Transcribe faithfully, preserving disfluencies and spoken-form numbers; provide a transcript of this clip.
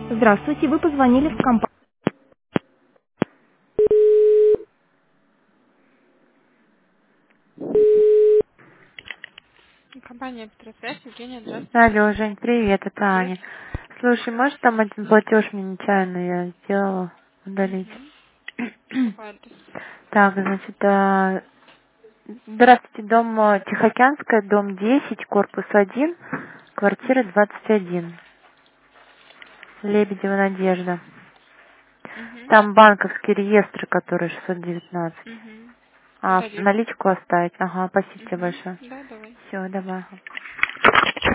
Здравствуйте, вы позвонили в компанию. Компания Петросвязь, Евгения, здравствуйте. Алло, Жень, привет, это Привет. Аня. Слушай, может там один платеж мне нечаянно я сделала удалить? Угу. По какой адрес? Так, значит, а, здравствуйте, дом а, Тихоокеанская, дом десять, корпус один, квартира Угу. двадцать один, Лебедева Надежда. Угу. Там банковские реестры, которые шестьсот девятнадцать. Угу. А, Дадим. наличку оставить? Ага, спасибо тебе Угу. большое. Да, давай. Все, давай.